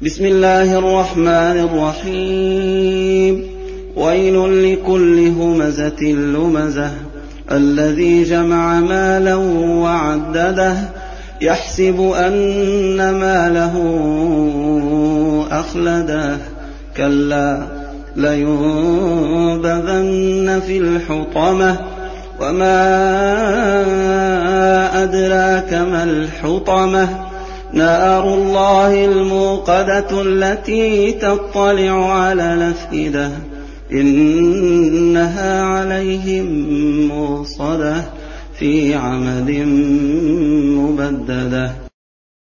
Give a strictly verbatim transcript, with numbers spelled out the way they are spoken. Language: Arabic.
بسم الله الرحمن الرحيم ويل لكل همزة لمزة الذي جمع مالا وعدده يحسب أن ماله أخلده كلا لينبذن في الحطمة وما أدراك ما الحطمة نار الله الموقدة التي تطلع على الأفئدة إنها عليهم موصدة في عمد ممددة